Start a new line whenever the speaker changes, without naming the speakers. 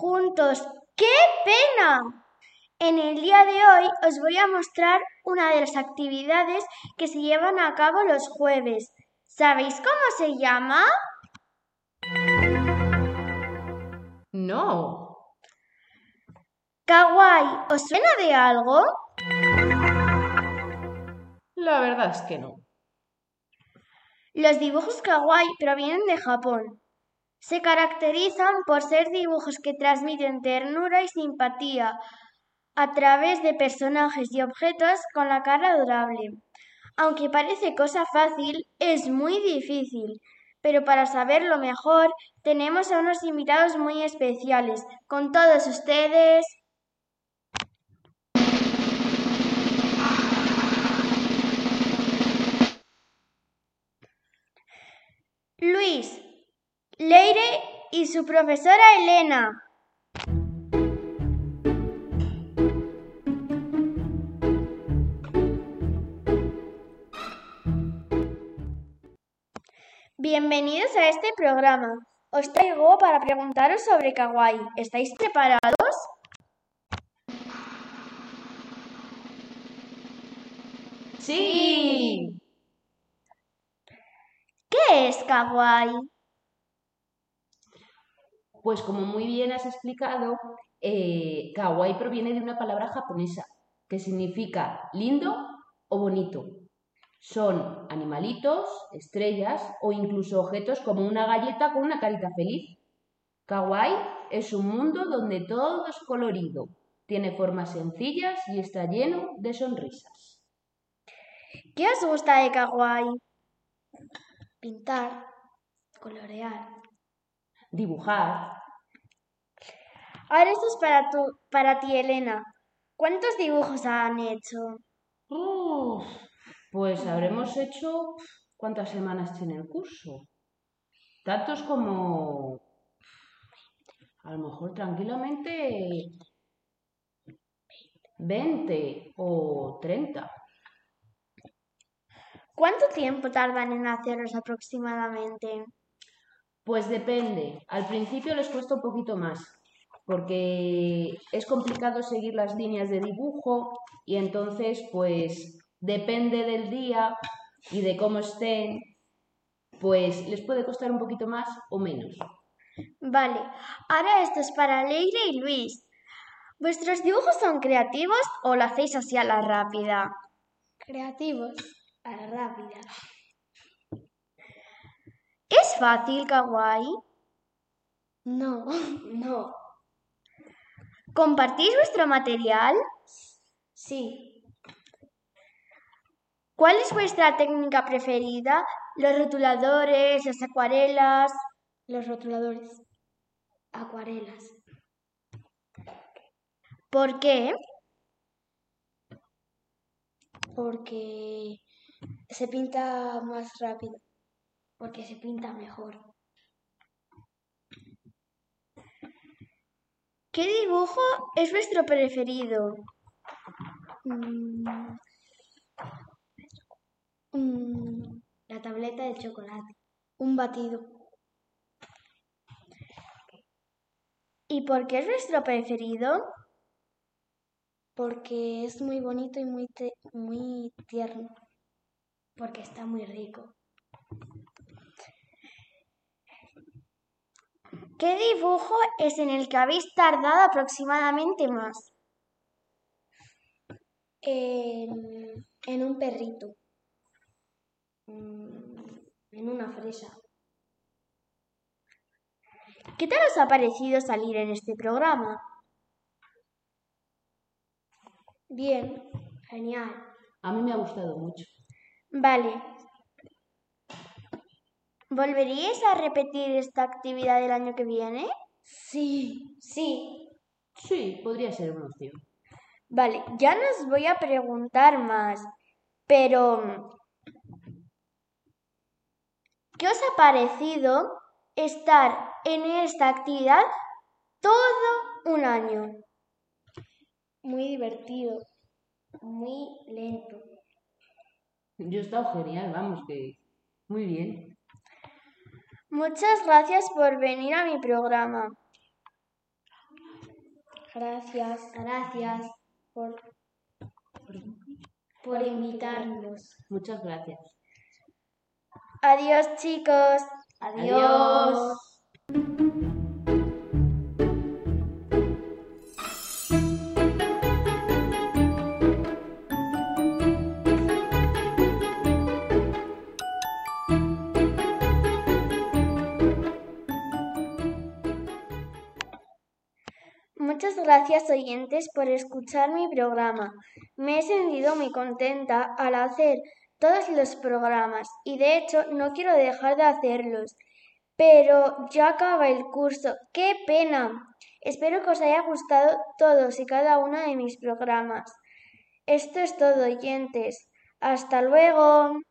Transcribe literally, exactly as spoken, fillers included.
juntos. ¡Qué pena! En el día de hoy os voy a mostrar una de las actividades que se llevan a cabo los jueves. ¿Sabéis cómo se llama?
No.
Kawaii, ¿os suena de algo?
La verdad es que no.
Los dibujos kawaii provienen de Japón. Se caracterizan por ser dibujos que transmiten ternura y simpatía a través de personajes y objetos con la cara adorable. Aunque parece cosa fácil, es muy difícil. Pero para saberlo mejor, tenemos a unos invitados muy especiales. Con todos ustedes, Luis, Leire y su profesora Elena. Bienvenidos a este programa. Os traigo para preguntaros sobre Kawaii. ¿Estáis preparados?
¡Sí!
¿Qué es Kawaii?
Pues como muy bien has explicado, eh, kawaii proviene de una palabra japonesa que significa lindo o bonito. Son animalitos, estrellas o incluso objetos como una galleta con una carita feliz. Kawaii es un mundo donde todo es colorido, tiene formas sencillas y está lleno de sonrisas.
¿Qué os gusta de Kawaii? Pintar, colorear.
Dibujar.
Ahora esto es para, tu, para ti, Elena. ¿Cuántos dibujos han hecho?
Uf, pues habremos hecho... ¿Cuántas semanas tiene el curso? Tantos como... A lo mejor tranquilamente veinte o treinta.
¿Cuánto tiempo tardan en hacerlos aproximadamente?
Pues depende. Al principio les cuesta un poquito más, porque es complicado seguir las líneas de dibujo y entonces pues depende del día y de cómo estén, pues les puede costar un poquito más o menos.
Vale, ahora esto es para Leire y Luis. ¿Vuestros dibujos son creativos o lo hacéis así a la rápida?
Creativos, a la rápida.
¿Es fácil, Kawaii?
No, no.
¿Compartís vuestro material?
Sí.
¿Cuál es vuestra técnica preferida? ¿Los rotuladores, las acuarelas?
Los rotuladores. Acuarelas.
¿Por qué?
Porque se pinta más rápido. Porque se pinta mejor.
¿Qué dibujo es vuestro preferido?
Mm, mm, la tableta de chocolate. Un batido.
¿Y por qué es vuestro preferido?
Porque es muy bonito y muy, te- muy tierno. Porque está muy rico.
¿Qué dibujo es en el que habéis tardado aproximadamente más?
En, en un perrito. Mm, en una fresa.
¿Qué tal os ha parecido salir en este programa?
Bien, genial.
A mí me ha gustado mucho.
Vale. ¿Volveríais a repetir esta actividad el año que viene?
Sí, sí.
Sí, podría ser una opción.
Vale, ya no os voy a preguntar más, pero ¿qué os ha parecido estar en esta actividad todo un año?
Muy divertido. Muy lento.
Yo he estado genial, vamos, que muy bien.
Muchas gracias por venir a mi programa.
Gracias
Gracias.
por, por invitarnos.
Muchas gracias.
Adiós, chicos.
Adiós.
Muchas gracias, oyentes, por escuchar mi programa. Me he sentido muy contenta al hacer todos los programas y de hecho no quiero dejar de hacerlos. Pero ya acaba el curso. ¡Qué pena! Espero que os haya gustado todos y cada uno de mis programas. Esto es todo, oyentes. ¡Hasta luego!